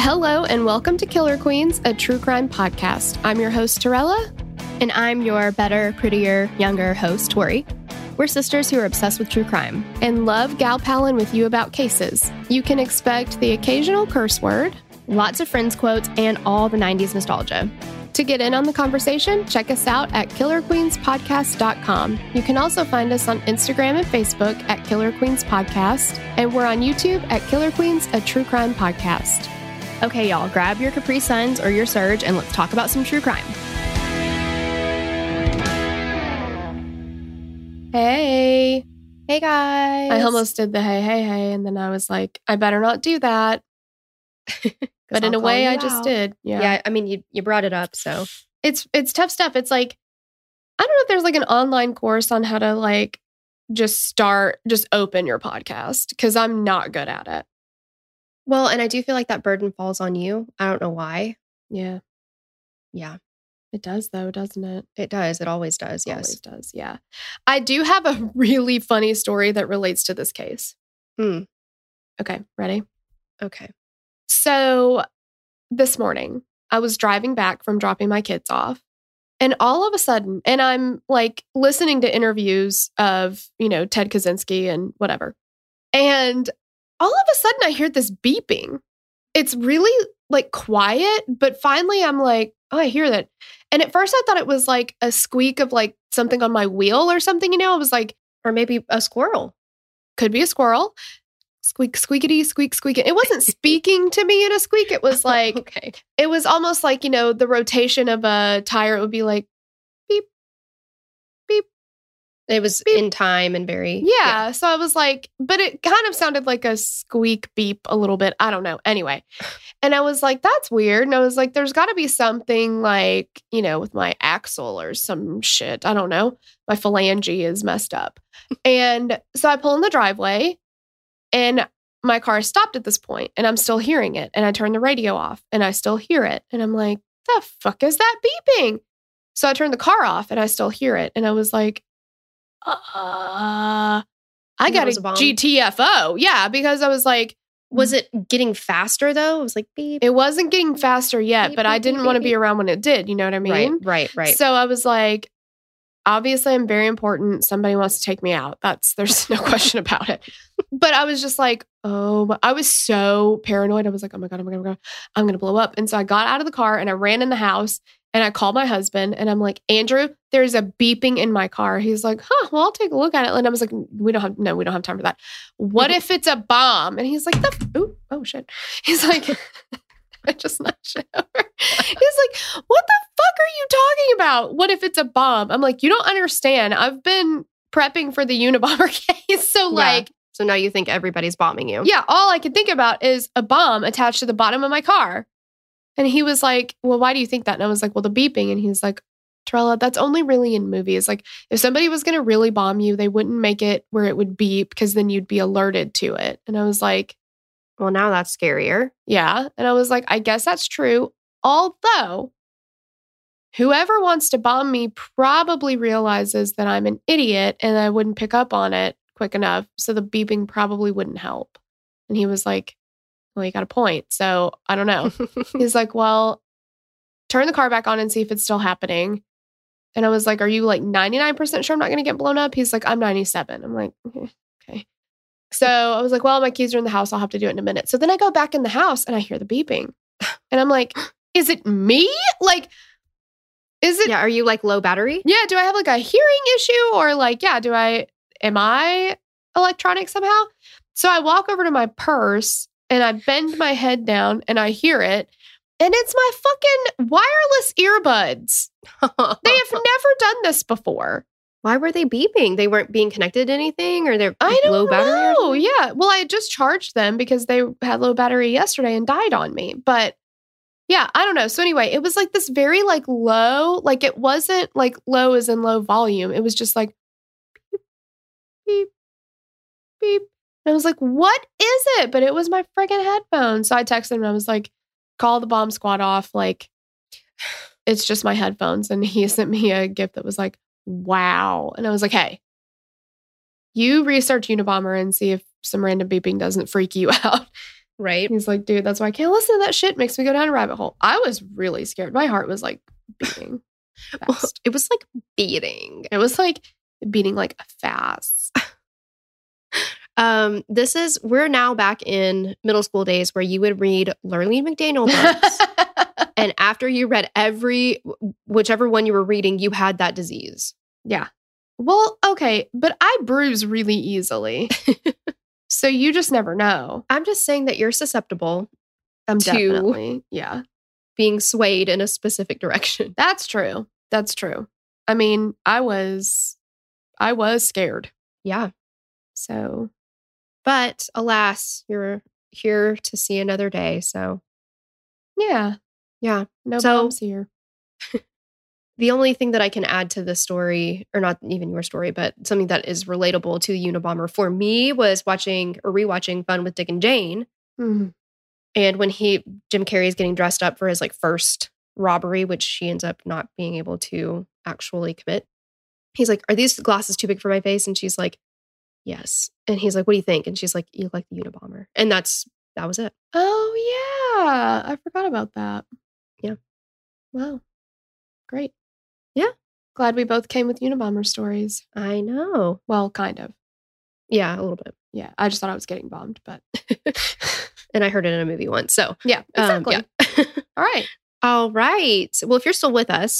Hello and welcome to Killer Queens, a true crime podcast. I'm your host, Torella. And I'm your better, prettier, younger host, Tori. We're sisters who are obsessed with true crime. And love gal-palin with you about cases. You can expect the occasional curse word, lots of Friends quotes, and all the 90s nostalgia. To get in on the conversation, check us out at killerqueenspodcast.com. You can also find us on Instagram and Facebook at Killer Queens Podcast, and we're on YouTube at Killer Queens, a true crime podcast. Okay, y'all, grab your Capri Suns or your Surge, and let's talk about some true crime. Hey. Hey, guys. I almost did the hey, and then I was like, I better not do that. But in a way, I just did. Yeah, I mean, you brought it up, so. It's tough stuff. It's like, I don't know if there's like an online course on how to like just open your podcast, because I'm not good at it. Well, and I do feel like that burden falls on you. I don't know why. Yeah. It does, though, doesn't it? It does. It always does, yes. Always does, yeah. I do have a really funny story that relates to this case. Okay, ready? Okay. So this morning, I was driving back from dropping my kids off. And all of a sudden, and I'm like listening to interviews of, Ted Kaczynski and whatever. And all of a sudden, I hear this beeping. It's really like quiet, but finally I'm like, oh, I hear that. And at first I thought it was like a squeak of like something on my wheel or something, I was like, or maybe a squirrel. Could be a squirrel. Squeak, squeakity, squeak, squeak. It wasn't speaking to me in a squeak. It was like, okay. It was almost like, the rotation of a tire. It would be like, beep, beep. It was beep. In time and very. Yeah. So I was like, but it kind of sounded like a squeak beep a little bit. I don't know. Anyway. And I was like, that's weird. And I was like, there's got to be something like, with my axle or some shit. I don't know. My phalange is messed up. And so I pull in the driveway. And my car stopped at this point, and I'm still hearing it. And I turn the radio off, and I still hear it. And I'm like, the fuck is that beeping? So I turned the car off, and I still hear it. And I was like, I got a GTFO. Yeah, because I was like, was it getting faster, though? It was like, beep. It wasn't getting faster yet, beep, but beep, I didn't want to be around when it did. You know what I mean? Right. So I was like, obviously, I'm very important. Somebody wants to take me out. There's no question about it. But I was just like, I was so paranoid. I was like, oh my God, I'm going to blow up. And so I got out of the car and I ran in the house and I called my husband and I'm like, Andrew, there's a beeping in my car. He's like, well, I'll take a look at it. And I was like, we don't have time for that. What if it's a bomb? And he's like, oh shit. He's like, I just knocked it over. He's like, what the fuck are you talking about? What if it's a bomb? I'm like, you don't understand. I've been prepping for the Unabomber case. So So now you think everybody's bombing you. Yeah. All I could think about is a bomb attached to the bottom of my car. And he was like, well, why do you think that? And I was like, well, the beeping. And he's like, Torella, that's only really in movies. Like if somebody was going to really bomb you, they wouldn't make it where it would beep because then you'd be alerted to it. And I was like, well, now that's scarier. Yeah. And I was like, I guess that's true. Although whoever wants to bomb me probably realizes that I'm an idiot and I wouldn't pick up on it quick enough. So the beeping probably wouldn't help. And he was like, well, you got a point. So I don't know. He's like, well, turn the car back on and see if it's still happening. And I was like, are you like 99% sure I'm not going to get blown up? He's like, I'm 97. I'm like, okay. So I was like, well, my keys are in the house. I'll have to do it in a minute. So then I go back in the house and I hear the beeping. And I'm like, is it me? Like, is it? Yeah. Are you like low battery? Yeah. Do I have like a hearing issue or like, am I electronic somehow? So I walk over to my purse and I bend my head down and I hear it. And it's my fucking wireless earbuds. They have never done this before. Why were they beeping? They weren't being connected to anything or they're low battery? Oh, yeah. Well, I had just charged them because they had low battery yesterday and died on me. But yeah, I don't know. So anyway, it was like this very like low, like it wasn't like low as in low volume. It was just like beep, beep, beep. And I was like, what is it? But it was my friggin' headphones. So I texted him and I was like, call the bomb squad off. Like, it's just my headphones. And he sent me a gift that was like, wow. And I was like, hey, you research Unabomber and see if some random beeping doesn't freak you out. Right. He's like, dude, that's why I can't listen to that shit. Makes me go down a rabbit hole. I was really scared. My heart was like beating Well, fast. it was like beating. It was like beating like fast. We're now back in middle school days where you would read Lurleen McDaniel books. And after you read whichever one you were reading, you had that disease. Yeah. Well, okay. But I bruise really easily. So you just never know. I'm just saying that you're susceptible I'm to definitely. Yeah. being swayed in a specific direction. That's true. That's true. I mean, I was scared. Yeah. So, But alas, you're here to see another day. So, yeah. yeah. No So- bombs here. The only thing that I can add to this story, or not even your story, but something that is relatable to the Unabomber for me was watching or rewatching Fun with Dick and Jane. Mhm. And when Jim Carrey is getting dressed up for his like first robbery, which he ends up not being able to actually commit, he's like, "Are these glasses too big for my face?" And she's like, "Yes." And he's like, "What do you think?" And she's like, "You look like the Unabomber." And that was it. Oh, yeah. I forgot about that. Yeah. Wow. Great. Yeah. Glad we both came with Unabomber stories. I know. Well, kind of. Yeah, a little bit. Yeah. I just thought I was getting bombed, but And I heard it in a movie once. So, yeah, exactly. yeah. All right. All right. Well, if you're still with us,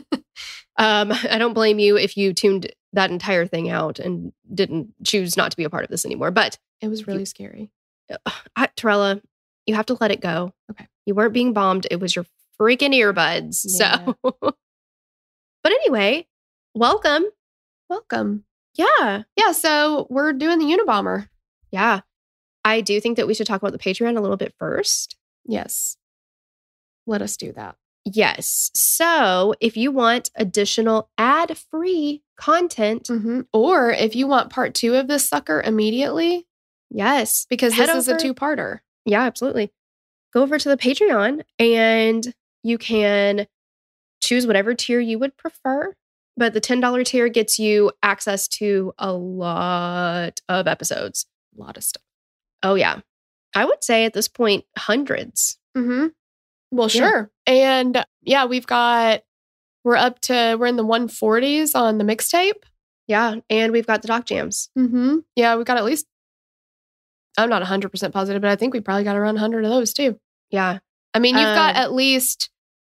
I don't blame you if you tuned that entire thing out and didn't choose not to be a part of this anymore. But It was really scary. Torella, you have to let it go. Okay. You weren't being bombed. It was your freaking earbuds. Yeah. So, but anyway, welcome. Welcome. Yeah. Yeah. So we're doing the Unabomber. Yeah. I do think that we should talk about the Patreon a little bit first. Yes. Let us do that. Yes. So if you want additional ad-free content, Mm-hmm. Or if you want part 2 of this sucker immediately, yes, because head this is a over- 2-parter. Yeah, absolutely. Go over to the Patreon and you can choose whatever tier you would prefer. But the $10 tier gets you access to a lot of episodes. A lot of stuff. Oh, yeah. I would say at this point, hundreds. Mm-hmm. Well, Yeah. sure. And yeah, we're in the 140s on the mixtape. Yeah. And we've got the doc jams. Mm-hmm. Yeah, we've got at least, I'm not 100% positive, but I think we probably got around 100 of those too. Yeah. I mean, you've got Um, at least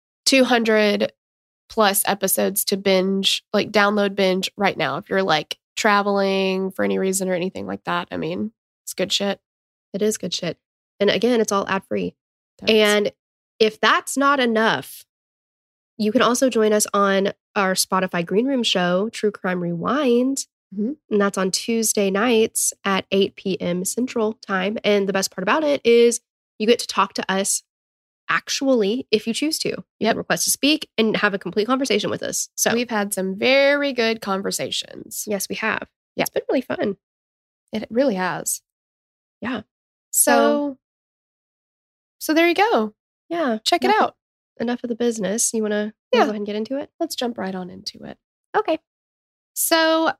200 plus episodes to download binge right now. If you're like traveling for any reason or anything like that. I mean, it's good shit. It is good shit. And again, it's all ad free. That's- And if that's not enough, you can also join us on our Spotify Green Room show, True Crime Rewind. Mhm. And that's on Tuesday nights at 8 p.m. Central Time. And the best part about it is you get to talk to us actually if you choose to. You Yep. can request to speak and have a complete conversation with us. So, we've had some very good conversations. yes, we have. Yeah. It's been really fun. It really has. Yeah. So there you go. Yeah. Check it Enough- out. Enough of the business. You want to Yeah. go ahead and get into it? Let's jump right on into it. Okay. So,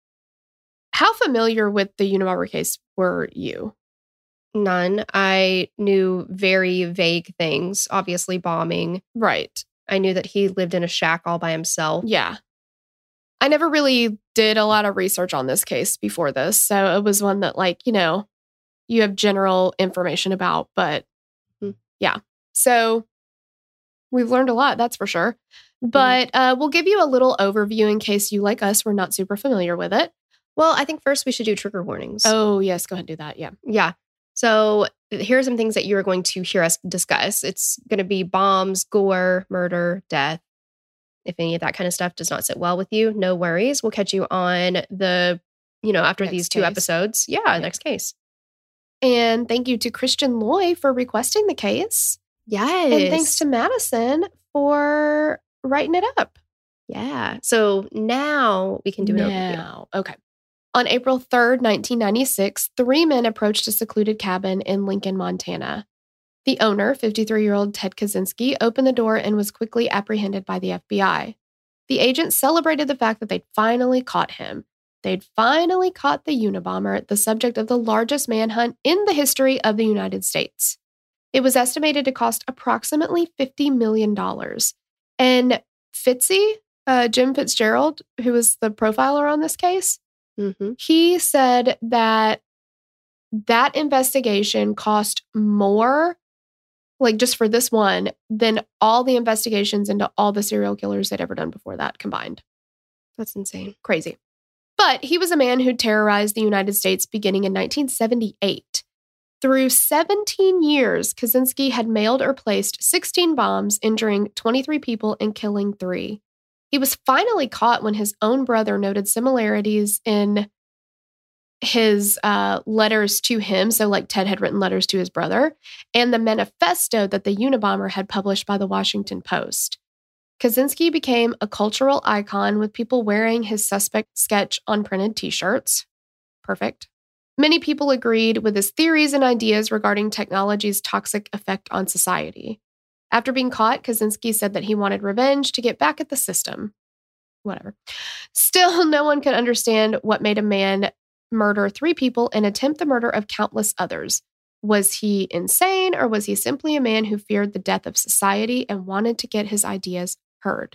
how familiar with the Unabomber case were you? None. I knew very vague things, obviously bombing. Right. I knew that he lived in a shack all by himself. Yeah. I never really did a lot of research on this case before this. So it was one that, you have general information about, but yeah. So we've learned a lot, that's for sure. But we'll give you a little overview in case you, like us, were not super familiar with it. Well, I think first we should do trigger warnings. Oh, yes. Go ahead and do that. Yeah. Yeah. So here are some things that you are going to hear us discuss. It's going to be bombs, gore, murder, death. If any of that kind of stuff does not sit well with you, no worries. We'll catch you on after Next these 2 case. episodes. Yeah, next case. And thank you to Christian Loy for requesting the case. Yes. And thanks to Madison for writing it up. Yeah. So now we can do an overview. Now, okay. On April 3rd, 1996, 3 men approached a secluded cabin in Lincoln, Montana. The owner, 53-year-old Ted Kaczynski, opened the door and was quickly apprehended by the FBI. The agents celebrated the fact that they'd finally caught him. they'd finally caught the Unabomber, the subject of the largest manhunt in the history of the United States. It was estimated to cost approximately $50 million. And Fitzy, Jim Fitzgerald, who was the profiler on this case, he said that investigation cost more, like just for this one, than all the investigations into all the serial killers they'd ever done before that combined. That's insane. Crazy. But he was a man who terrorized the United States beginning in 1978. Through 17 years, Kaczynski had mailed or placed 16 bombs, injuring 23 people and killing 3. He was finally caught when his own brother noted similarities in his letters to him. So like Ted had written letters to his brother, and the manifesto that the Unabomber had published by the Washington Post. Kaczynski became a cultural icon with people wearing his suspect sketch on printed t-shirts. Perfect. Many people agreed with his theories and ideas regarding technology's toxic effect on society. After being caught, Kaczynski said that he wanted revenge to get back at the system. Whatever. Still, no one can understand what made a man murder 3 people and attempt the murder of countless others. Was he insane, or was he simply a man who feared the death of society and wanted to get his ideas heard?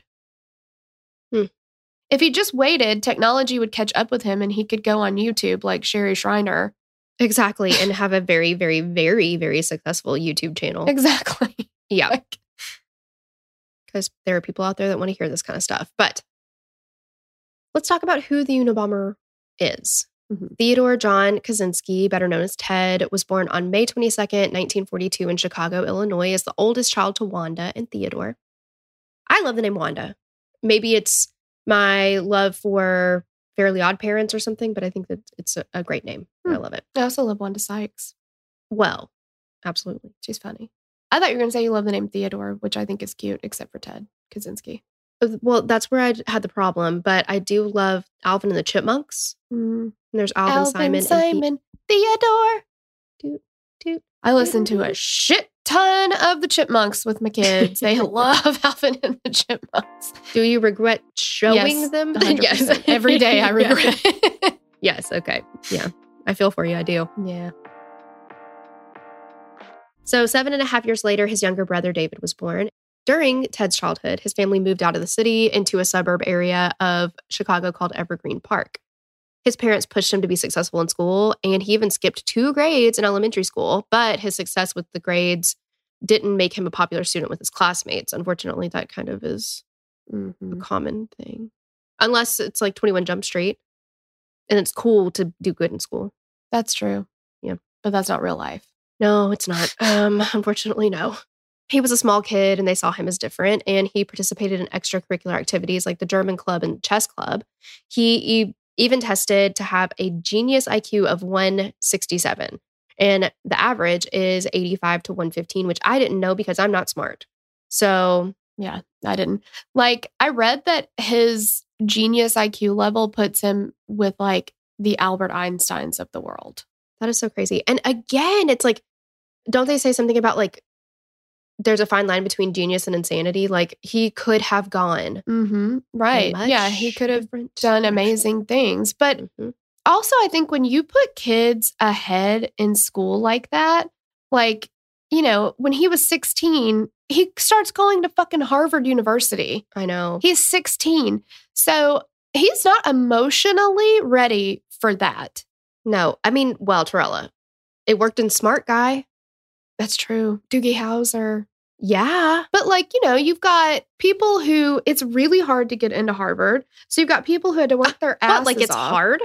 If he just waited, technology would catch up with him and he could go on YouTube like Sherry Schreiner. Exactly. And have a very, very, very, very successful YouTube channel. Exactly. Yeah. Because there are people out there that want to hear this kind of stuff. But let's talk about who the Unabomber is. Theodore John Kaczynski, better known as Ted, was born on May 22nd, 1942 in Chicago, Illinois, as the oldest child to Wanda and Theodore. I love the name Wanda. Maybe it's my love for Fairly Odd Parents or something, but I think that it's a great name. I love it. I also love Wanda Sykes. Well, absolutely. She's funny. I thought you were going to say you love the name Theodore, which I think is cute, except for Ted Kaczynski. Well, that's where I had the problem, but I do love Alvin and the Chipmunks. And there's Alvin, Simon, and Theodore. Doot, doot. I listen to a shit ton of the Chipmunks with my kids. They love Alvin and the Chipmunks. Do you regret showing them? 100%. Yes. Every day I regret it. Yes. Okay. Yeah. I feel for you. I do. Yeah. So 7.5 years later, his younger brother David was born. During Ted's childhood, his family moved out of the city into a suburb area of Chicago called Evergreen Park. His parents pushed him to be successful in school, and he even skipped 2 grades in elementary school, but his success with the grades didn't make him a popular student with his classmates. Unfortunately, that kind of is a common thing. Unless it's like 21 Jump Street, and it's cool to do good in school. That's true. Yeah. But that's not real life. No, it's not. Unfortunately, no. He was a small kid and they saw him as different, and he participated in extracurricular activities like the German club and chess club. He even tested to have a genius IQ of 167, and the average is 85 to 115, which I didn't know because I'm not smart. So yeah, I didn't. Like, I read that his genius IQ level puts him with like the Albert Einsteins of the world. That is so crazy. And again, it's like, don't they say something about like, there's a fine line between genius and insanity? Like, he could have gone. Right. Yeah, he could have done amazing things. But also, I think when you put kids ahead in school like that, like, you know, when he was 16, he starts going to fucking Harvard University. I know. He's 16. So he's not emotionally ready for that. No. I mean, well, Torella, it worked in Smart Guy. That's true. Doogie Howser. Yeah. But like, you know, you've got people who it's really hard to get into Harvard. So you've got people who had to work their asses off. Like it's hard?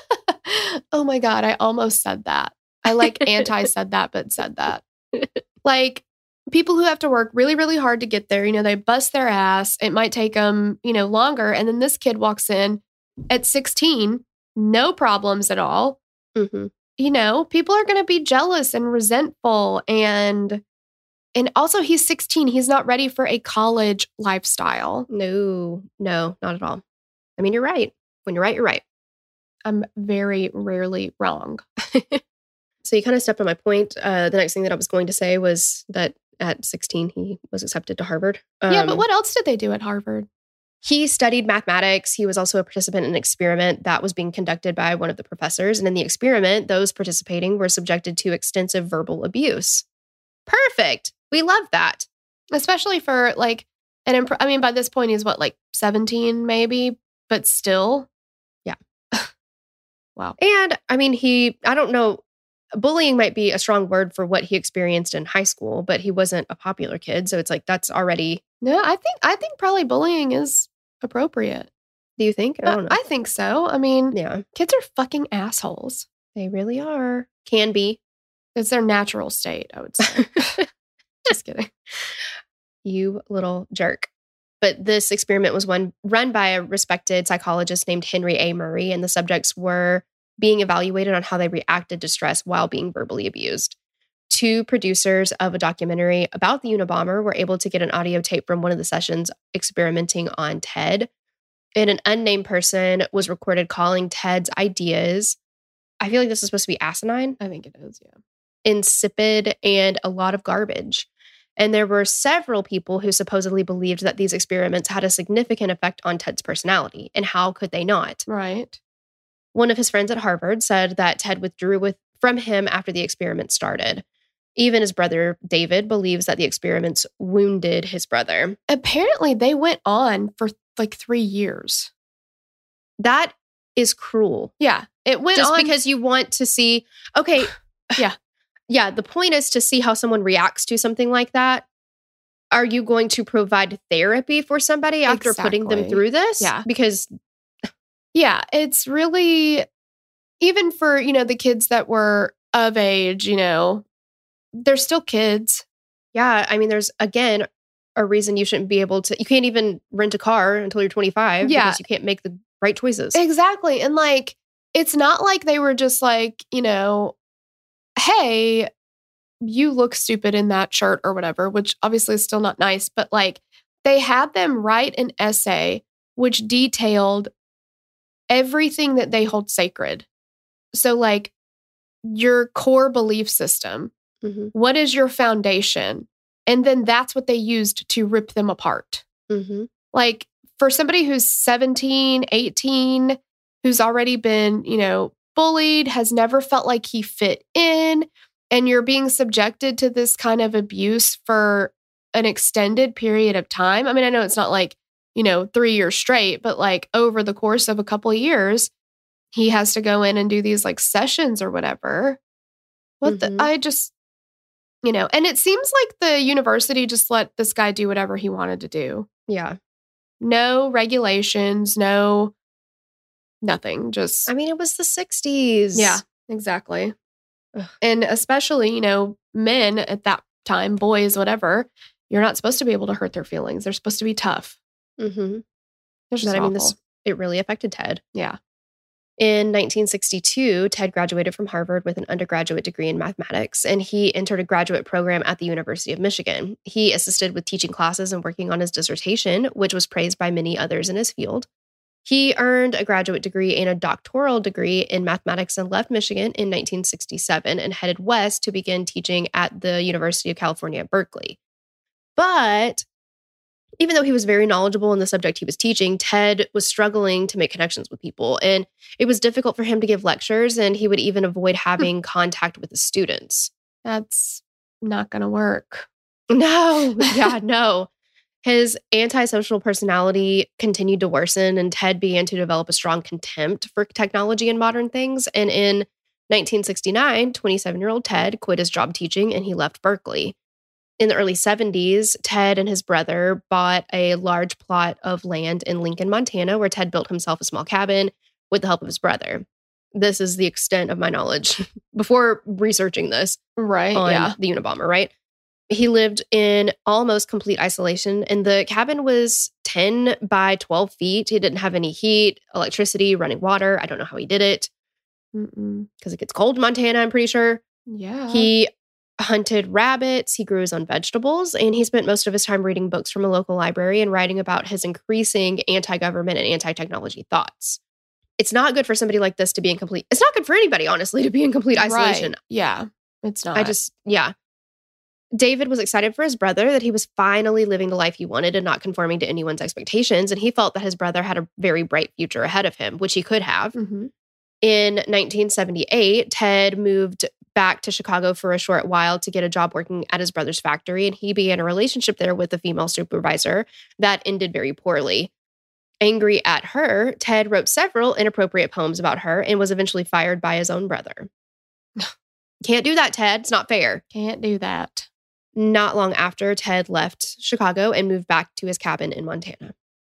Oh my God. I almost said that. I like said that, but said that. Like people who have to work really, really hard to get there, you know, they bust their ass. It might take them, you know, longer. And then this kid walks in at 16, no problems at all. You know, people are going to be jealous and resentful. And also he's 16. He's not ready for a college lifestyle. No, not at all. I mean, you're right. When you're right, you're right. I'm very rarely wrong. So you kind of stepped on my point. The next thing that I was going to say was that at 16, he was accepted to Harvard. Yeah, but what else did they do at Harvard? He studied mathematics. He was also a participant in an experiment that was being conducted by one of the professors. And in the experiment, those participating were subjected to extensive verbal abuse. Perfect. We love that. Especially for like I mean, by this point, he's what, like 17 maybe, but still. Yeah. Wow. And I mean, I don't know, bullying might be a strong word for what he experienced in high school, but he wasn't a popular kid. So it's like, that's already. No, I think probably bullying is appropriate. Do you think? I don't know. I think so. I mean, Yeah. Kids are fucking assholes. They really are. Can be. It's their natural state, I would say. Just kidding. You little jerk. But this experiment was run by a respected psychologist named Henry A. Murray, and the subjects were being evaluated on how they reacted to stress while being verbally abused. 2 producers of a documentary about the Unabomber were able to get an audio tape from one of the sessions experimenting on Ted. And an unnamed person was recorded calling Ted's ideas, I feel like this is supposed to be asinine. I think it is, yeah. Insipid and a lot of garbage. And there were several people who supposedly believed that these experiments had a significant effect on Ted's personality. And how could they not? Right. One of his friends at Harvard said that Ted withdrew from him after the experiment started. Even his brother, David, believes that the experiments wounded his brother. Apparently, they went on for like 3 years. That is cruel. Yeah. It went Just on because you want to see, okay. Yeah. Yeah. The point is to see how someone reacts to something like that. Are you going to provide therapy for somebody after putting them through this? Yeah. Because. Yeah. It's really, even for, the kids that were of age, they're still kids. Yeah. I mean, there's, again, a reason you shouldn't be able to, you can't even rent a car until you're 25. Yeah. Because you can't make the right choices. Exactly. And like, it's not like they were just like, hey, you look stupid in that shirt or whatever, which obviously is still not nice, but like they had them write an essay which detailed everything that they hold sacred. So like your core belief system, what is your foundation? And then that's what they used to rip them apart. Mm-hmm. Like for somebody who's 17, 18, who's already been, bullied, has never felt like he fit in, and you're being subjected to this kind of abuse for an extended period of time. I mean, I know it's not like, 3 years straight, but like over the course of a couple of years, he has to go in and do these like sessions or whatever. I just, and it seems like the university just let this guy do whatever he wanted to do. Yeah. No regulations, no nothing. Just, I mean, it was the 60s. Yeah, exactly. Ugh. And especially, men at that time, boys, whatever, you're not supposed to be able to hurt their feelings. They're supposed to be tough. Mm-hmm. But I mean, it really affected Ted. Yeah. In 1962, Ted graduated from Harvard with an undergraduate degree in mathematics, and he entered a graduate program at the University of Michigan. He assisted with teaching classes and working on his dissertation, which was praised by many others in his field. He earned a graduate degree and a doctoral degree in mathematics and left Michigan in 1967 and headed west to begin teaching at the University of California at Berkeley. But even though he was very knowledgeable in the subject he was teaching, Ted was struggling to make connections with people. And it was difficult for him to give lectures, and he would even avoid having contact with the students. That's not going to work. No. Yeah, no. His antisocial personality continued to worsen, and Ted began to develop a strong contempt for technology and modern things. And in 1969, 27-year-old Ted quit his job teaching, and he left Berkeley. In the early 70s, Ted and his brother bought a large plot of land in Lincoln, Montana, where Ted built himself a small cabin with the help of his brother. This is the extent of my knowledge before researching this. Right. On the Unabomber, right? He lived in almost complete isolation, and the cabin was 10 by 12 feet. He didn't have any heat, electricity, running water. I don't know how he did it because it gets cold in Montana, I'm pretty sure. Yeah. He hunted rabbits, he grew his own vegetables, and he spent most of his time reading books from a local library and writing about his increasing anti-government and anti-technology thoughts. It's not good for somebody like this to be in complete... It's not good for anybody, honestly, to be in complete isolation. Right. Yeah, it's not. Yeah. David was excited for his brother that he was finally living the life he wanted and not conforming to anyone's expectations. And he felt that his brother had a very bright future ahead of him, which he could have. Mm-hmm. In 1978, Ted moved back to Chicago for a short while to get a job working at his brother's factory. And he began a relationship there with a female supervisor that ended very poorly. Angry at her, Ted wrote several inappropriate poems about her and was eventually fired by his own brother. Can't do that, Ted. It's not fair. Can't do that. Not long after, Ted left Chicago and moved back to his cabin in Montana.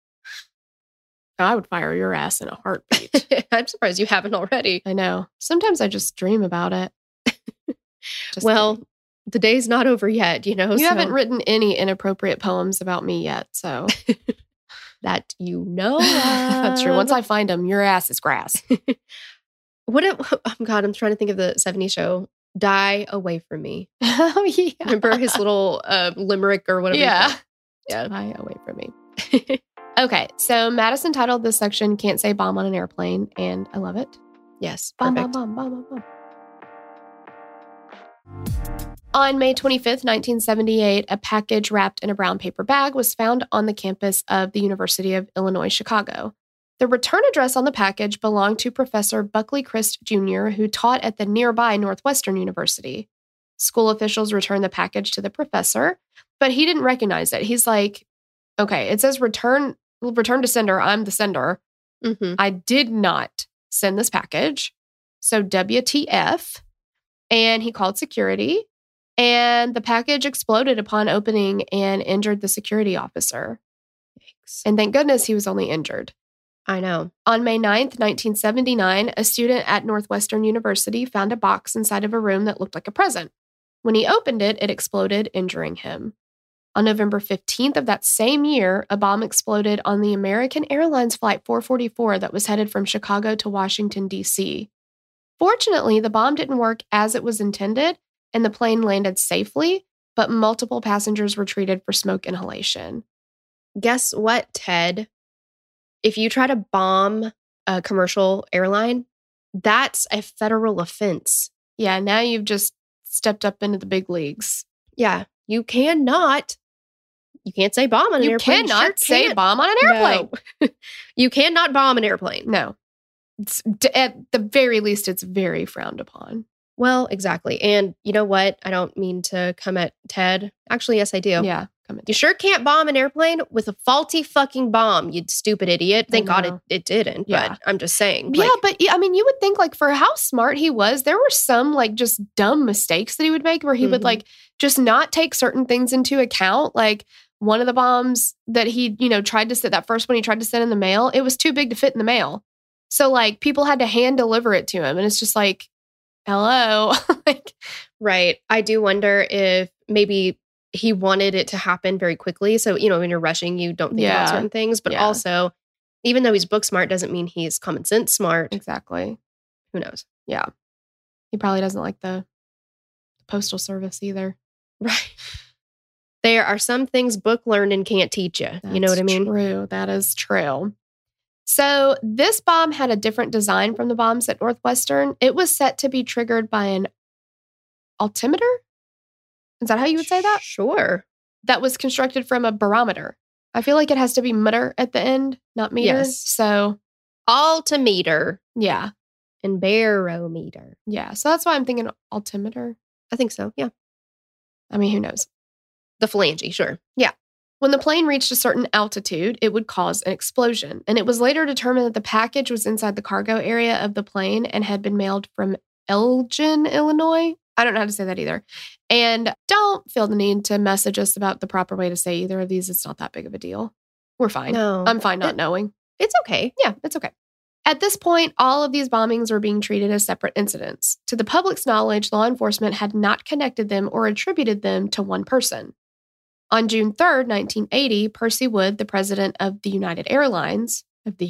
I would fire your ass in a heartbeat. I'm surprised you haven't already. I know. Sometimes I just dream about it. Well, the day's not over yet, you know? You haven't written any inappropriate poems about me yet, so. That you know. That's true. Once I find them, your ass is grass. Oh God, I'm trying to think of the 70s show. Die Away From Me. Oh, yeah. Remember his little limerick or whatever? Yeah. Yeah. Die Away From Me. Okay, so Madison titled this section Can't Say Bomb on an Airplane, and I love it. Yes. Bomb, Perfect. bomb, bomb, bomb, bomb, bomb. On May 25th, 1978, a package wrapped in a brown paper bag was found on the campus of the University of Illinois, Chicago. The return address on the package belonged to Professor Buckley Christ Jr., who taught at the nearby Northwestern University. School officials returned the package to the professor, but he didn't recognize it. He's like, okay, it says return to sender. I'm the sender. Mm-hmm. I did not send this package. So WTF. And he called security, and the package exploded upon opening and injured the security officer. Thanks. And thank goodness he was only injured. I know. On May 9th, 1979, a student at Northwestern University found a box inside of a room that looked like a present. When he opened it, it exploded, injuring him. On November 15th of that same year, a bomb exploded on the American Airlines Flight 444 that was headed from Chicago to Washington, D.C. Fortunately, the bomb didn't work as it was intended, and the plane landed safely, but multiple passengers were treated for smoke inhalation. Guess what, Ted? If you try to bomb a commercial airline, that's a federal offense. Yeah, now you've just stepped up into the big leagues. Yeah, you can't say bomb on an airplane. You cannot say bomb on an airplane. No. You cannot bomb an airplane. No. At the very least, it's very frowned upon. Well, exactly. And you know what? I don't mean to come at Ted. Actually, yes, I do. Yeah. You sure can't bomb an airplane with a faulty fucking bomb, you stupid idiot. Thank God it didn't. Yeah. But I'm just saying. Yeah, but I mean, you would think like for how smart he was, there were some like just dumb mistakes that he would make where he would like just not take certain things into account. Like one of the bombs that he, tried to send, that first one he tried to send in the mail, it was too big to fit in the mail. So like people had to hand deliver it to him. And it's just like, hello. Right. I do wonder if maybe he wanted it to happen very quickly. So, when you're rushing, you don't think about certain things. But also, even though he's book smart, doesn't mean he's common sense smart. Exactly. Who knows? Yeah. He probably doesn't like the postal service either. Right. There are some things book learning can't teach you. You know what I mean? True. That is true. So this bomb had a different design from the bombs at Northwestern. It was set to be triggered by an altimeter. Is that how you would say that? Sure. That was constructed from a barometer. I feel like it has to be meter at the end, not meter. Yes. So altimeter. Yeah. And barometer. Yeah. So that's why I'm thinking altimeter. I think so. Yeah. I mean, who knows? The phalange, sure. Yeah. When the plane reached a certain altitude, it would cause an explosion. And it was later determined that the package was inside the cargo area of the plane and had been mailed from Elgin, Illinois. I don't know how to say that either. And don't feel the need to message us about the proper way to say either of these. It's not that big of a deal. We're fine. No. I'm fine not knowing. It's okay. Yeah, it's okay. At this point, all of these bombings were being treated as separate incidents. To the public's knowledge, law enforcement had not connected them or attributed them to one person. On June 3rd, 1980, Percy Wood, the president of United Airlines,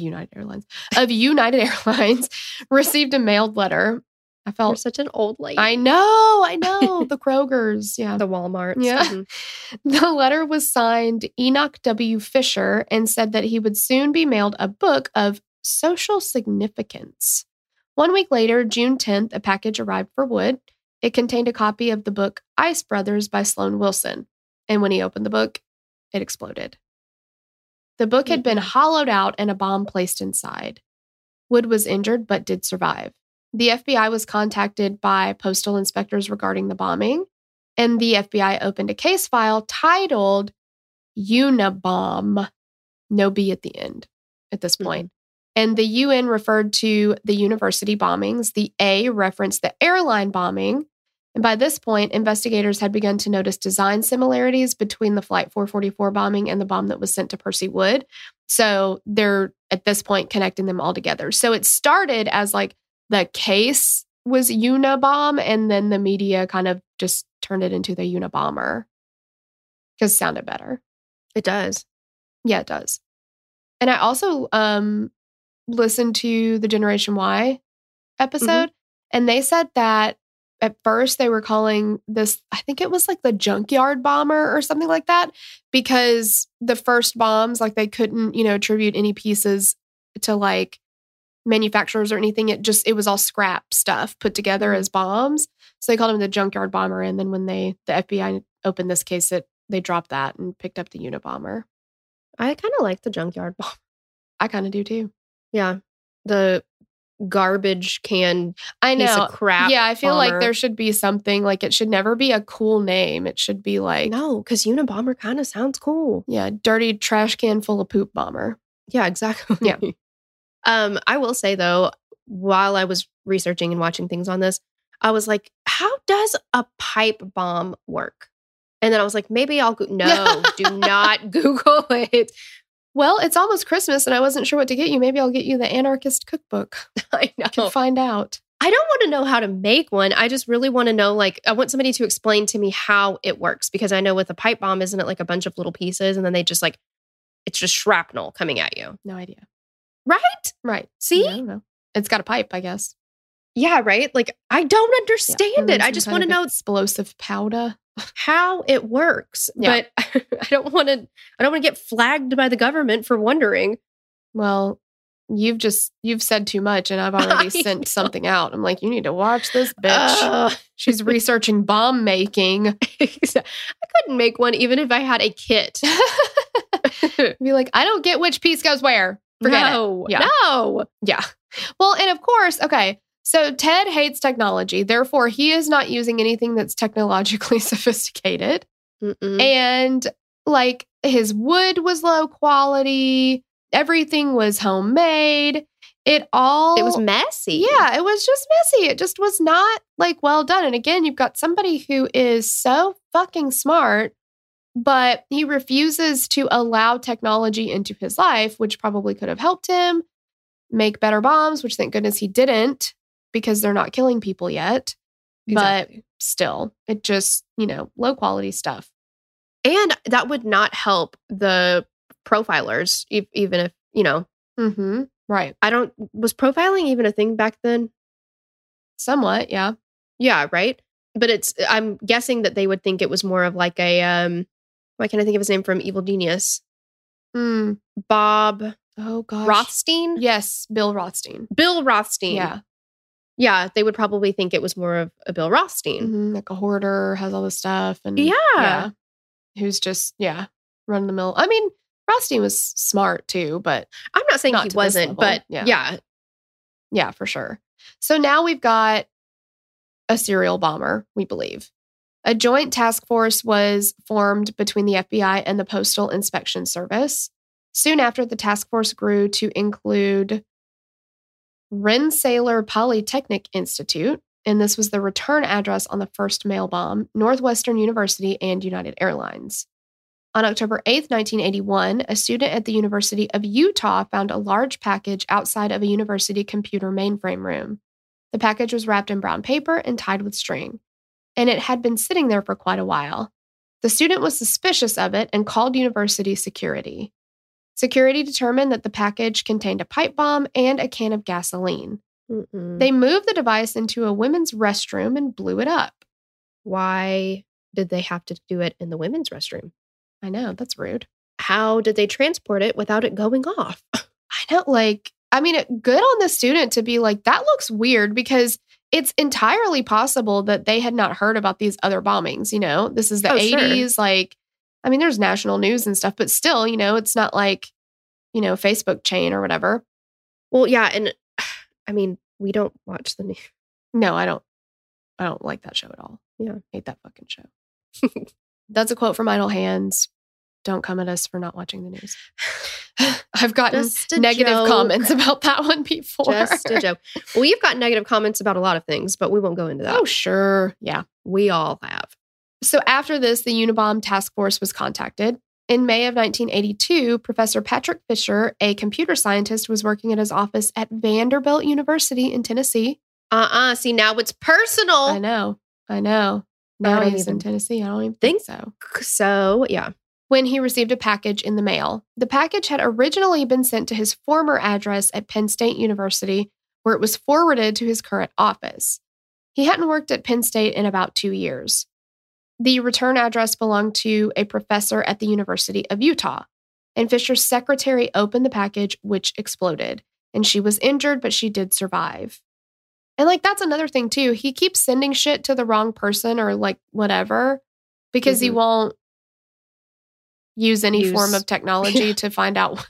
received a mailed letter. I felt You're such an old lady. I know. The Krogers. Yeah. The Walmarts. Yeah. Mm-hmm. The letter was signed Enoch W. Fisher and said that he would soon be mailed a book of social significance. 1 week later, June 10th, a package arrived for Wood. It contained a copy of the book Ice Brothers by Sloan Wilson. And when he opened the book, it exploded. The book had been hollowed out and a bomb placed inside. Wood was injured but did survive. The FBI was contacted by postal inspectors regarding the bombing, and the FBI opened a case file titled Unabomb, no B at the end at this point. And the UN referred to the university bombings. The A referenced the airline bombing. And by this point, investigators had begun to notice design similarities between the Flight 444 bombing and the bomb that was sent to Percy Wood. So they're, at this point, connecting them all together. So it started as like the case was Unabomb, and then the media kind of just turned it into the Unabomber because it sounded better. It does. Yeah, it does. And I also listened to the Generation Y episode, and they said that at first they were calling this, I think it was like the junkyard bomber or something like that, because the first bombs, like they couldn't, attribute any pieces to like manufacturers or anything. It was all scrap stuff put together as bombs. So they called him the junkyard bomber. And then when the FBI opened this case, they dropped that and picked up the Unabomber. I kind of like the junkyard bomb. I kind of do too. Yeah. The garbage can piece of crap. Yeah, I feel bomber. like there should be something, like it should never be a cool name. It should be like... No, because Unabomber kind of sounds cool. Yeah, dirty trash can full of poop bomber. Yeah, exactly. Yeah. I will say though, while I was researching and watching things on this, I was like, how does a pipe bomb work? And then I was like, maybe I'll no, do not Google it. Well, it's almost Christmas and I wasn't sure what to get you. Maybe I'll get you the Anarchist Cookbook. I know. You can find out. I don't want to know how to make one. I just really want to know, I want somebody to explain to me how it works, because I know with a pipe bomb, isn't it like a bunch of little pieces and then they just it's just shrapnel coming at you? No idea. Right? Right. See? I don't know. It's got a pipe, I guess. Yeah, right? I don't understand it. I just want to know explosive powder. How it works. Yeah. But I don't want to get flagged by the government for wondering. Well, you've said too much and I've already sent something out. I'm like, you need to watch this bitch. She's researching bomb making. I couldn't make one even if I had a kit. Be like, I don't get which piece goes where. Forget it. Yeah. No. Yeah. Well, and of course, okay. So Ted hates technology. Therefore, he is not using anything that's technologically sophisticated. And his wood was low quality. Everything was homemade. It was messy. Yeah, it was just messy. It just was not well done. And again, you've got somebody who is so fucking smart, but he refuses to allow technology into his life, which probably could have helped him make better bombs, which thank goodness he didn't, because they're not killing people yet. Exactly. But still, it just, low quality stuff. And that would not help the profilers, even if, Right. Was profiling even a thing back then? Somewhat, yeah. Yeah, right? But I'm guessing that they would think it was more of like a, why can't I think of his name from Evil Genius? Bob. Oh, gosh. Rothstein? Yes, Bill Rothstein. Bill Rothstein. Yeah. Yeah, they would probably think it was more of a Bill Rothstein. Like a hoarder, has all this stuff. And yeah. Who's just, run the mill. I mean, Rothstein was smart too, but I'm not saying he wasn't, but yeah. Yeah, for sure. So now we've got a serial bomber, we believe. A joint task force was formed between the FBI and the Postal Inspection Service. Soon after, the task force grew to include Rensselaer Polytechnic Institute, and this was the return address on the first mail bomb, Northwestern University, and United Airlines. On October 8th, 1981, a student at the University of Utah found a large package outside of a university computer mainframe room. The package was wrapped in brown paper and tied with string, and it had been sitting there for quite a while. The student was suspicious of it and called university security. Security determined that the package contained a pipe bomb and a can of gasoline. They moved the device into a women's restroom and blew it up. Why did they have to do it in the women's restroom? I know, that's rude. How did they transport it without it going off? I know, good on the student to be like, that looks weird, because it's entirely possible that they had not heard about these other bombings. This is the 80s. Sure. Like, I mean, there's national news and stuff, but still, it's not like, Facebook chain or whatever. Well, yeah. And I mean, we don't watch the news. No, I don't like that show at all. Yeah. Hate that fucking show. That's a quote from Idle Hands. Don't come at us for not watching the news. I've gotten negative comments about that one before. Just a joke. Well, you've got negative comments about a lot of things, but we won't go into that. Oh, sure. Yeah. We all have. So after this, the Unabomb task force was contacted. In May of 1982, Professor Patrick Fisher, a computer scientist, was working at his office at Vanderbilt University in Tennessee. See, now it's personal. I know. Now he's in Tennessee. I don't even think so. So, yeah. When he received a package in the mail. The package had originally been sent to his former address at Penn State University, where it was forwarded to his current office. He hadn't worked at Penn State in about 2 years. The return address belonged to a professor at the University of Utah, and Fisher's secretary opened the package, which exploded, and she was injured, but she did survive. And that's another thing too. He keeps sending shit to the wrong person or whatever, because he won't use any form of technology to find out,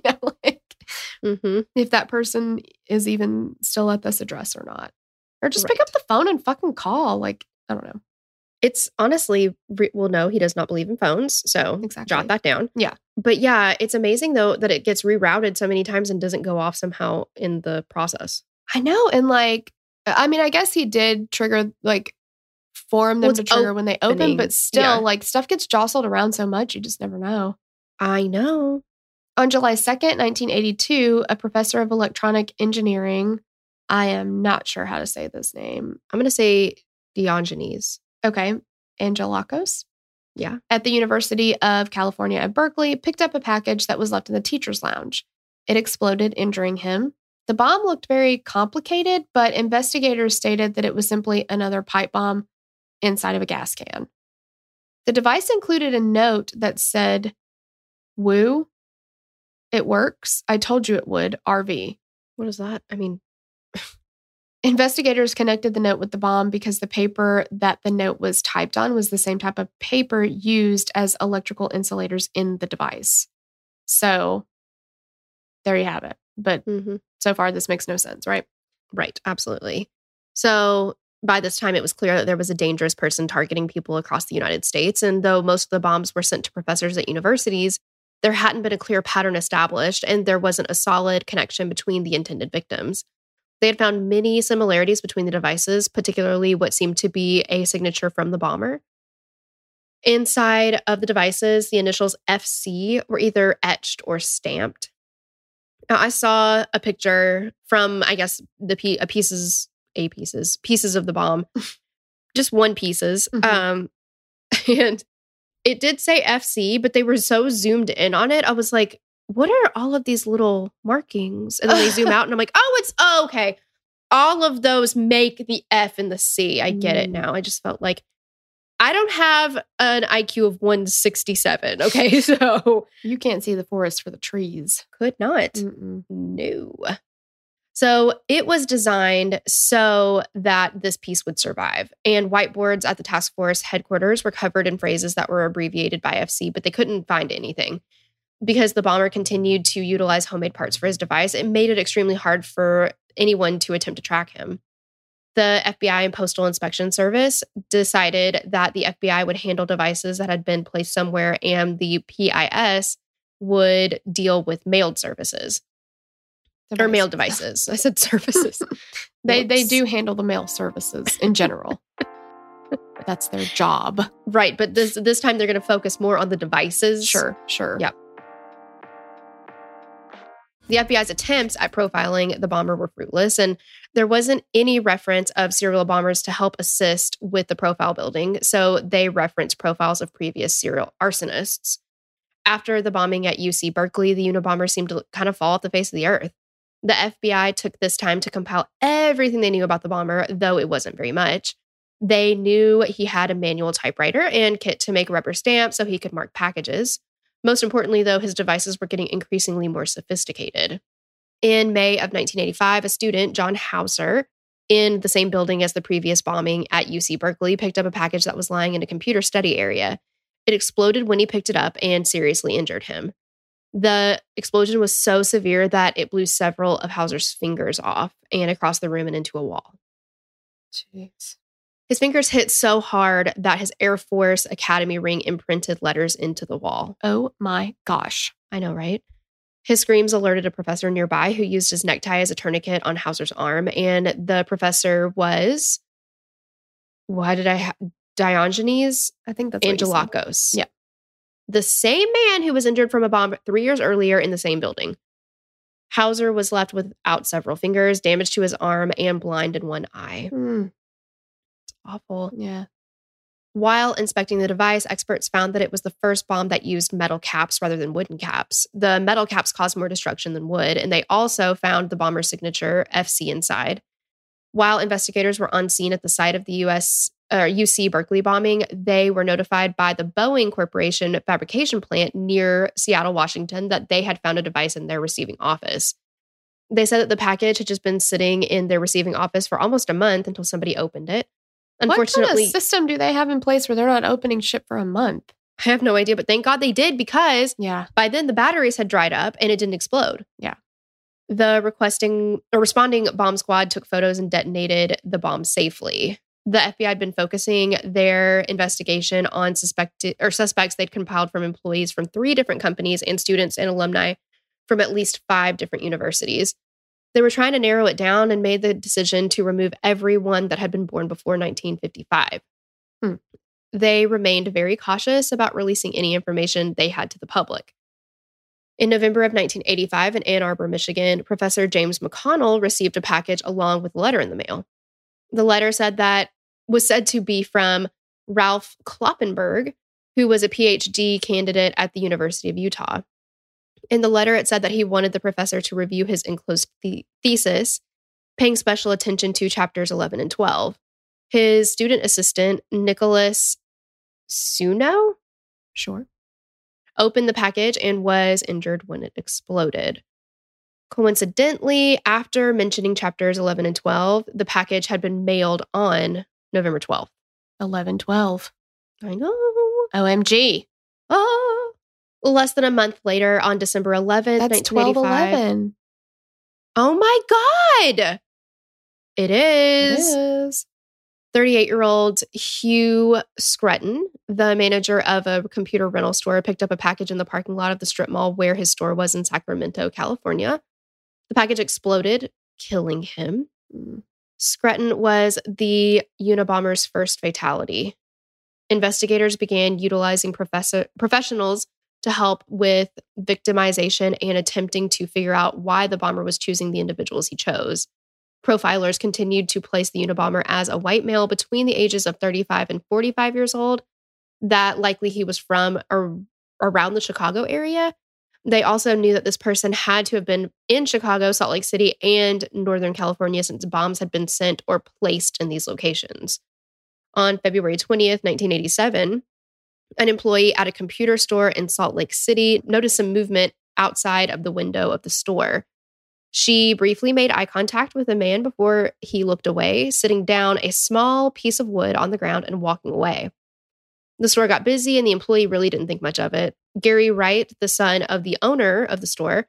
if that person is even still at this address or not. Or just pick up the phone and fucking call. I don't know. It's honestly, no, he does not believe in phones. So jot that down. Yeah. But yeah, it's amazing though that it gets rerouted so many times and doesn't go off somehow in the process. I know. And I guess he did trigger, form them to trigger when they open, but still, stuff gets jostled around so much, you just never know. I know. On July 2nd, 1982, a professor of electronic engineering, I am not sure how to say this name. I'm going to say Diogenes. Okay. Angelakos? Yeah. At the University of California at Berkeley, picked up a package that was left in the teacher's lounge. It exploded, injuring him. The bomb looked very complicated, but investigators stated that it was simply another pipe bomb inside of a gas can. The device included a note that said, "Woo, it works. I told you it would, RV." What is that? I mean, investigators connected the note with the bomb because the paper that the note was typed on was the same type of paper used as electrical insulators in the device. So there you have it. But so far, this makes no sense, right? Right. Absolutely. So by this time, it was clear that there was a dangerous person targeting people across the United States. And though most of the bombs were sent to professors at universities, there hadn't been a clear pattern established, and there wasn't a solid connection between the intended victims. They had found many similarities between the devices, particularly what seemed to be a signature from the bomber. Inside of the devices, the initials FC were either etched or stamped. Now, I saw a picture from, I guess, pieces of the bomb, just one pieces. And it did say FC, but they were so zoomed in on it. I was like, what are all of these little markings? And then they zoom out and I'm like, okay. All of those make the F and the C. I get it now. I just felt like I don't have an IQ of 167. Okay, so you can't see the forest for the trees. Could not. No. So it was designed so that this piece would survive. And whiteboards at the task force headquarters were covered in phrases that were abbreviated by FC, but they couldn't find anything. Because the bomber continued to utilize homemade parts for his device, it made it extremely hard for anyone to attempt to track him. The FBI and Postal Inspection Service decided that the FBI would handle devices that had been placed somewhere, and the PIS would deal with mailed services. Or mail devices. I said services. They do handle the mail services in general. That's their job. Right, but this time they're going to focus more on the devices. Sure. Yep. The FBI's attempts at profiling the bomber were fruitless, and there wasn't any reference of serial bombers to help assist with the profile building, so they referenced profiles of previous serial arsonists. After the bombing at UC Berkeley, the Unabomber seemed to kind of fall off the face of the earth. The FBI took this time to compile everything they knew about the bomber, though it wasn't very much. They knew he had a manual typewriter and kit to make rubber stamps so he could mark packages. Most importantly, though, his devices were getting increasingly more sophisticated. In May of 1985, a student, John Hauser, in the same building as the previous bombing at UC Berkeley, picked up a package that was lying in a computer study area. It exploded when he picked it up and seriously injured him. The explosion was so severe that it blew several of Hauser's fingers off and across the room and into a wall. Jeez. His fingers hit so hard that his Air Force Academy ring imprinted letters into the wall. Oh my gosh. I know, right? His screams alerted a professor nearby who used his necktie as a tourniquet on Hauser's arm. And the professor was, Diogenes I think that's what you said. Angelakos. Yeah. The same man who was injured from a bomb 3 years earlier in the same building. Hauser was left without several fingers, damage to his arm, and blind in one eye. It's awful. Yeah. While inspecting the device, experts found that it was the first bomb that used metal caps rather than wooden caps. The metal caps caused more destruction than wood, and they also found the bomber's signature, FC, inside. While investigators were on scene at the site of the UC Berkeley bombing, they were notified by the Boeing Corporation fabrication plant near Seattle, Washington, that they had found a device in their receiving office. They said that the package had just been sitting in their receiving office for almost a month until somebody opened it. Unfortunately, what kind of system do they have in place where they're not opening ship for a month? I have no idea, but thank God they did, because by then the batteries had dried up and it didn't explode. Yeah. The responding bomb squad took photos and detonated the bomb safely. The FBI had been focusing their investigation on suspects they'd compiled from employees from 3 different companies and students and alumni from at least 5 different universities. They were trying to narrow it down and made the decision to remove everyone that had been born before 1955. They remained very cautious about releasing any information they had to the public. In November of 1985 in Ann Arbor, Michigan, Professor James McConnell received a package along with a letter in the mail. The letter was said to be from Ralph Kloppenberg, who was a PhD candidate at the University of Utah. In the letter, it said that he wanted the professor to review his enclosed thesis, paying special attention to chapters 11 and 12. His student assistant, Nicholas Suno, opened the package and was injured when it exploded. Coincidentally, after mentioning chapters 11 and 12, the package had been mailed on November 12th. 11/12. I know. OMG. Oh. Less than a month later, on December 11th, That's 1985. 12/11. Oh my God. It is. It is. 38-year-old Hugh Scruton, the manager of a computer rental store, picked up a package in the parking lot of the strip mall where his store was in Sacramento, California. The package exploded, killing him. Scruton was the Unabomber's first fatality. Investigators began utilizing professionals to help with victimization and attempting to figure out why the bomber was choosing the individuals he chose. Profilers continued to place the Unabomber as a white male between the ages of 35 and 45 years old, that likely he was from around the Chicago area. They also knew that this person had to have been in Chicago, Salt Lake City, and Northern California since bombs had been sent or placed in these locations. On February 20th, 1987, an employee at a computer store in Salt Lake City noticed some movement outside of the window of the store. She briefly made eye contact with a man before he looked away, sitting down a small piece of wood on the ground and walking away. The store got busy and the employee really didn't think much of it. Gary Wright, the son of the owner of the store,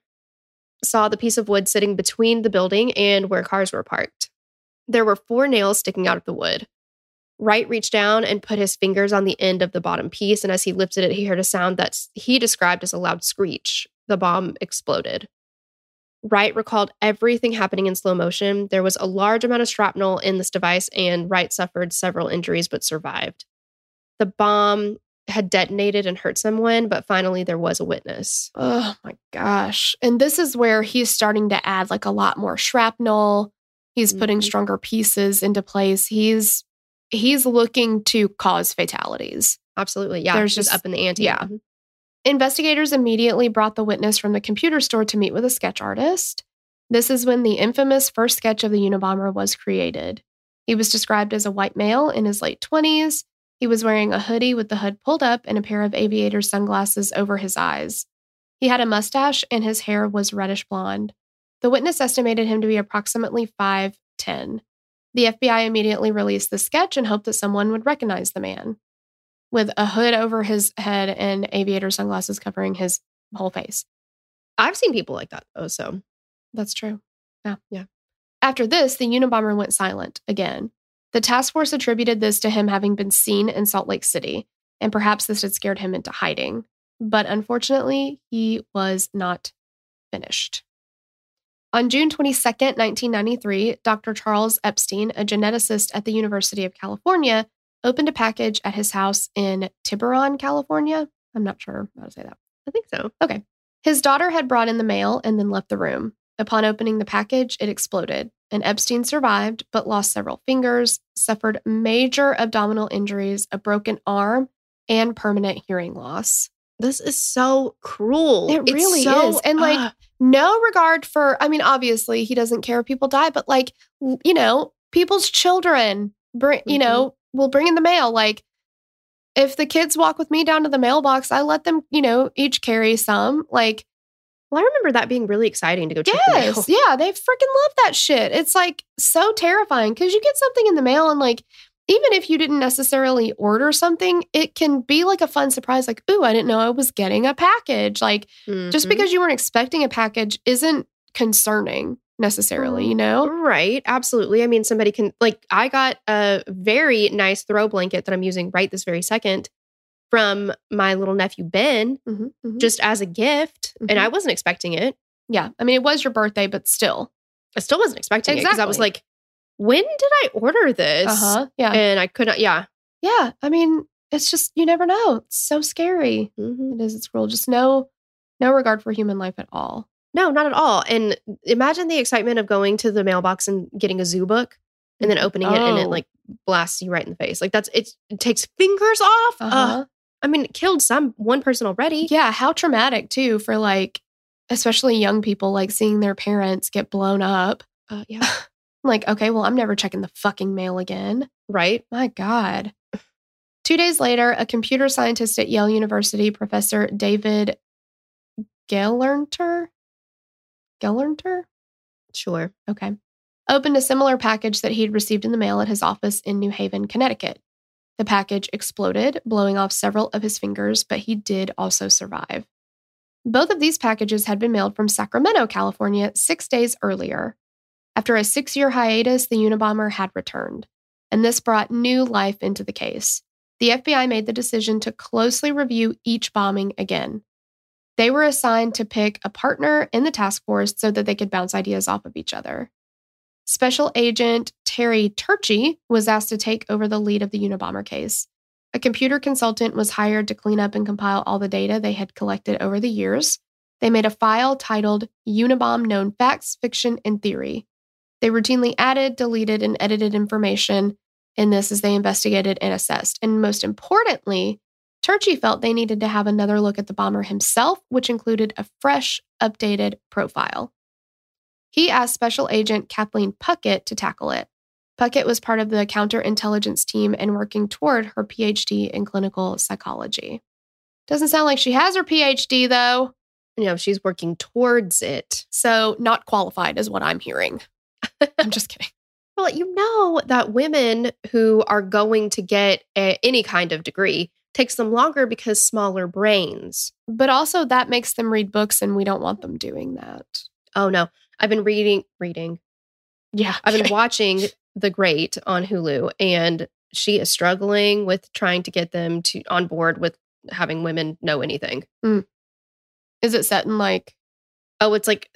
saw the piece of wood sitting between the building and where cars were parked. There were 4 nails sticking out of the wood. Wright reached down and put his fingers on the end of the bottom piece, and as he lifted it, he heard a sound that he described as a loud screech. The bomb exploded. Wright recalled everything happening in slow motion. There was a large amount of shrapnel in this device, and Wright suffered several injuries but survived. The bomb had detonated and hurt someone, but finally there was a witness. Oh my gosh. And this is where he's starting to add like a lot more shrapnel. He's putting stronger pieces into place. He's looking to cause fatalities. Absolutely. Yeah. There's just up in the ante. Yeah. Investigators immediately brought the witness from the computer store to meet with a sketch artist. This is when the infamous first sketch of the Unabomber was created. He was described as a white male in his late 20s. He was wearing a hoodie with the hood pulled up and a pair of aviator sunglasses over his eyes. He had a mustache and his hair was reddish blonde. The witness estimated him to be approximately 5'10". The FBI immediately released the sketch and hoped that someone would recognize the man with a hood over his head and aviator sunglasses covering his whole face. I've seen people like that, though, so. That's true. Yeah. After this, the Unabomber went silent again. The task force attributed this to him having been seen in Salt Lake City, and perhaps this had scared him into hiding. But unfortunately, he was not finished. On June 22nd, 1993, Dr. Charles Epstein, a geneticist at the University of California, opened a package at his house in Tiburon, California. I'm not sure how to say that. I think so. Okay. His daughter had brought in the mail and then left the room. Upon opening the package, it exploded, and Epstein survived but lost several fingers, suffered major abdominal injuries, a broken arm, and permanent hearing loss. This is so cruel. It really is. And no regard for, I mean, obviously he doesn't care if people die, but like, people's children, will bring in the mail. Like, if the kids walk with me down to the mailbox, I let them, each carry some. Like, well, I remember that being really exciting to go check the mail. Yeah, they freaking love that shit. It's like so terrifying because you get something in the mail and like, even if you didn't necessarily order something, it can be like a fun surprise. Like, ooh, I didn't know I was getting a package. Like, just because you weren't expecting a package isn't concerning necessarily, Right. Absolutely. I mean, somebody can, like, I got a very nice throw blanket that I'm using right this very second from my little nephew, Ben, just as a gift. And I wasn't expecting it. Yeah. I mean, it was your birthday, but still. I still wasn't expecting it because I was like, when did I order this? Yeah. And I couldn't, Yeah. I mean, it's just, you never know. It's so scary. It is. It's cruel. Just no regard for human life at all. No, not at all. And imagine the excitement of going to the mailbox and getting a zoo book and then opening it and it like blasts you right in the face. Like it takes fingers off. I mean, it killed one person already. Yeah. How traumatic too for like, especially young people, like seeing their parents get blown up. Yeah. Like, okay, well, I'm never checking the fucking mail again. Right. My God. 2 days later, a computer scientist at Yale University, Professor David Gelernter? Sure. Okay. Opened a similar package that he'd received in the mail at his office in New Haven, Connecticut. The package exploded, blowing off several of his fingers, but he did also survive. Both of these packages had been mailed from Sacramento, California, 6 days earlier. After a 6-year hiatus, the Unabomber had returned, and this brought new life into the case. The FBI made the decision to closely review each bombing again. They were assigned to pick a partner in the task force so that they could bounce ideas off of each other. Special Agent Terry Turchi was asked to take over the lead of the Unabomber case. A computer consultant was hired to clean up and compile all the data they had collected over the years. They made a file titled Unabomb Known Facts, Fiction, and Theory. They routinely added, deleted, and edited information in this as they investigated and assessed. And most importantly, Turchi felt they needed to have another look at the bomber himself, which included a fresh, updated profile. He asked Special Agent Kathleen Puckett to tackle it. Puckett was part of the counterintelligence team and working toward her PhD in clinical psychology. Doesn't sound like she has her PhD, though. She's working towards it. So not qualified is what I'm hearing. I'm just kidding. Well, you know that women who are going to get any kind of degree takes them longer because smaller brains. But also that makes them read books and we don't want them doing that. Oh, no. I've been reading. Yeah. I've been watching The Great on Hulu, and she is struggling with trying to get them on board with having women know anything. Is it set in like... Oh, it's like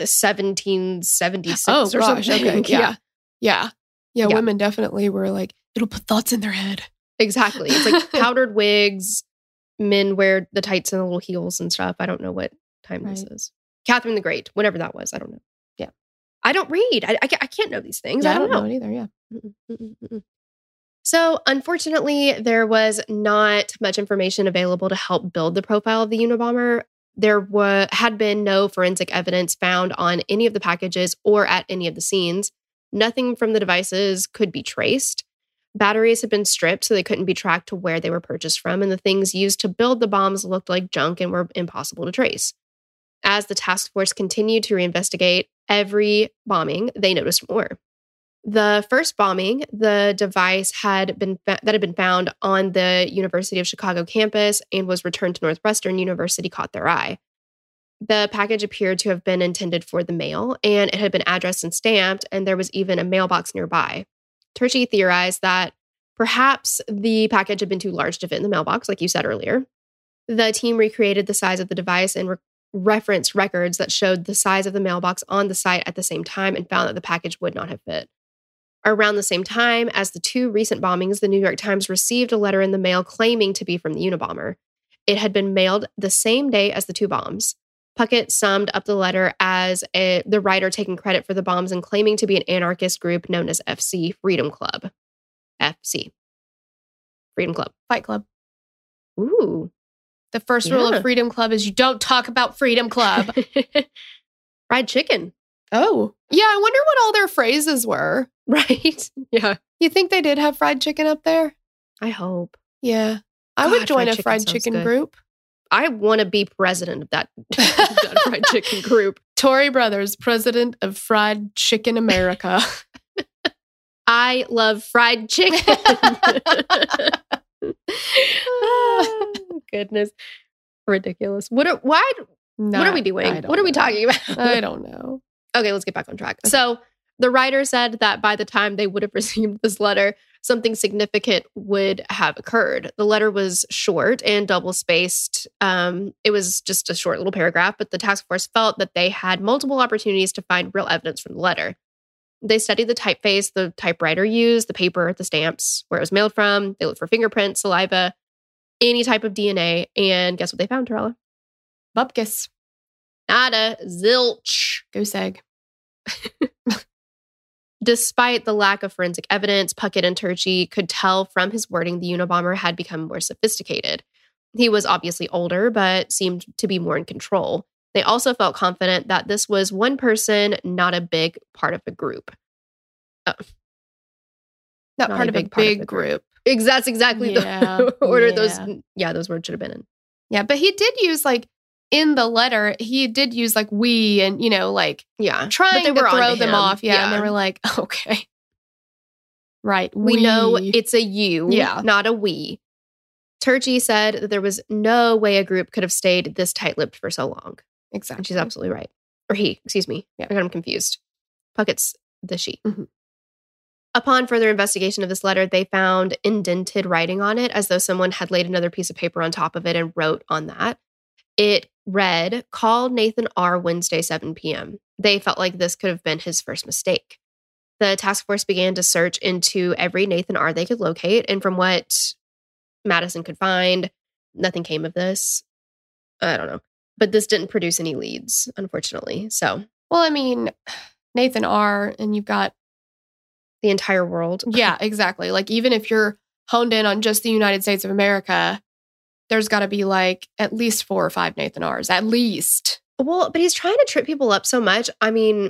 1776 or something. Okay. Yeah. Women definitely were like, it'll put thoughts in their head. Exactly. It's like powdered wigs. Men wear the tights and the little heels and stuff. I don't know what time this is. Catherine the Great, whatever that was. I don't know. Yeah. I don't read. I can't know these things. Yeah, I don't know it either. Yeah. So, unfortunately, there was not much information available to help build the profile of the Unabomber. There had been no forensic evidence found on any of the packages or at any of the scenes. Nothing from the devices could be traced. Batteries had been stripped so they couldn't be tracked to where they were purchased from, and the things used to build the bombs looked like junk and were impossible to trace. As the task force continued to reinvestigate every bombing, they noticed more. The first bombing, the device had been found on the University of Chicago campus and was returned to Northwestern University caught their eye. The package appeared to have been intended for the mail, and it had been addressed and stamped, and there was even a mailbox nearby. Turchi theorized that perhaps the package had been too large to fit in the mailbox, like you said earlier. The team recreated the size of the device and referenced records that showed the size of the mailbox on the site at the same time and found that the package would not have fit. Around the same time as the two recent bombings, the New York Times received a letter in the mail claiming to be from the Unabomber. It had been mailed the same day as the two bombs. Puckett summed up the letter as the writer taking credit for the bombs and claiming to be an anarchist group known as FC Freedom Club. FC. Freedom Club. Fight Club. Ooh. The first rule of Freedom Club is you don't talk about Freedom Club. Fried chicken. Oh. Yeah, I wonder what all their phrases were. Right? Yeah. You think they did have fried chicken up there? I hope. Yeah. I would join a fried chicken group. I want to be president of that fried chicken group. Tory Brothers, president of Fried Chicken America. I love fried chicken. Oh, goodness. Ridiculous. What are we doing? What are we talking about? I don't know. Okay, let's get back on track. So the writer said that by the time they would have received this letter, something significant would have occurred. The letter was short and double-spaced. It was just a short little paragraph, but the task force felt that they had multiple opportunities to find real evidence from the letter. They studied the typeface the typewriter used, the paper, the stamps, where it was mailed from. They looked for fingerprints, saliva, any type of DNA. And guess what they found, Torella? Bupkis. Nada. Zilch. Goose egg. Despite the lack of forensic evidence, Puckett and Turchi could tell from his wording the Unabomber had become more sophisticated. He was obviously older, but seemed to be more in control. They also felt confident that this was one person, not a big part of a group. Not part of a big group. That's exactly the order those words should have been in. Yeah, but he did use in the letter, he did use we and, trying to throw them off. Yeah, and they were like, okay. Right. We know it's a you, not a we. Turchi said that there was no way a group could have stayed this tight-lipped for so long. Exactly. And she's absolutely right. Or he, excuse me. Yeah. I got him confused. Puckett's the she. Mm-hmm. Upon further investigation of this letter, they found indented writing on it as though someone had laid another piece of paper on top of it and wrote on that. It read, "Call Nathan R. Wednesday, 7 p.m. They felt like this could have been his first mistake. The task force began to search into every Nathan R. they could locate, and from what Madison could find, nothing came of this. I don't know. But this didn't produce any leads, unfortunately. So, well, I mean, Nathan R., and you've got the entire world. Yeah, exactly. Even if you're honed in on just the United States of America, there's got to be at least 4 or 5 Nathan R's, at least. Well, but he's trying to trip people up so much. I mean,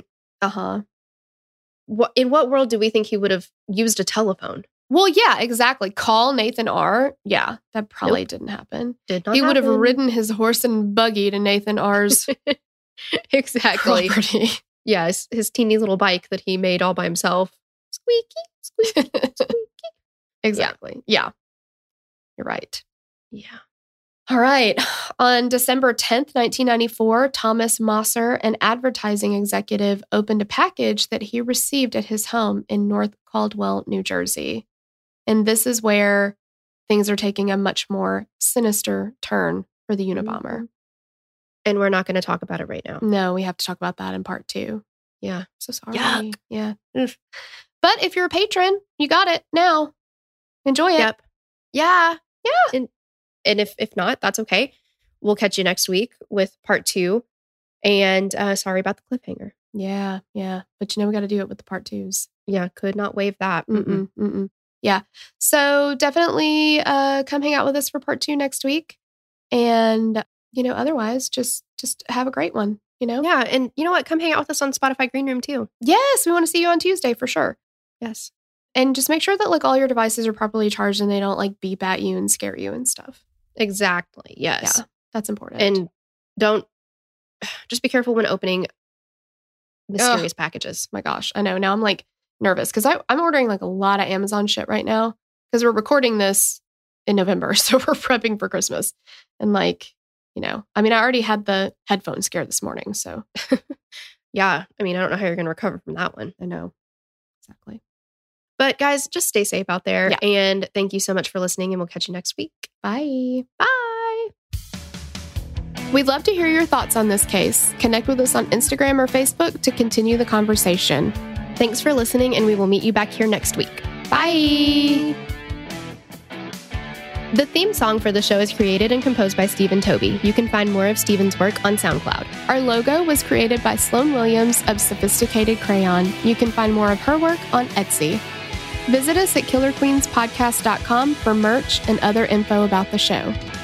in what world do we think he would have used a telephone? Well, yeah, exactly. Call Nathan R. Yeah, that probably didn't happen. He would have ridden his horse and buggy to Nathan R.'s exactly property. Yes, his teeny little bike that he made all by himself. Squeaky, squeaky, squeaky. Exactly. Yeah. You're right. Yeah. All right. On December 10th, 1994, Thomas Mosser, an advertising executive, opened a package that he received at his home in North Caldwell, New Jersey. And this is where things are taking a much more sinister turn for the Unabomber. And we're not going to talk about it right now. No, we have to talk about that in part 2. Yeah. So sorry. Yuck. Yeah. But if you're a patron, you got it now. Enjoy it. Yep. Yeah. Yeah. And if not, that's okay. We'll catch you next week with part 2. And sorry about the cliffhanger. Yeah. Yeah. But we got to do it with the part 2s. Yeah. Could not waive that. Yeah. So definitely come hang out with us for part 2 next week. And, otherwise just have a great one, Yeah. And you know what? Come hang out with us on Spotify Green Room too. Yes. We want to see you on Tuesday for sure. Yes. And just make sure that all your devices are properly charged and they don't beep at you and scare you and stuff. Exactly. Yes. Yeah. That's important. And just be careful when opening mysterious packages. My gosh. I know. Now I'm nervous because I'm ordering like a lot of Amazon shit right now because we're recording this in November. So we're prepping for Christmas. And like, you know, I mean, I already had the headphone scare this morning. So yeah, I mean, I don't know how you're going to recover from that one. I know. Exactly. But guys, just stay safe out there. Yeah. And thank you so much for listening. And we'll catch you next week. Bye. Bye. We'd love to hear your thoughts on this case. Connect with us on Instagram or Facebook to continue the conversation. Thanks for listening, and we will meet you back here next week. Bye. The theme song for the show is created and composed by Stephen Toby. You can find more of Stephen's work on SoundCloud. Our logo was created by Sloan Williams of Sophisticated Crayon. You can find more of her work on Etsy. Visit us at killerqueenspodcast.com for merch and other info about the show.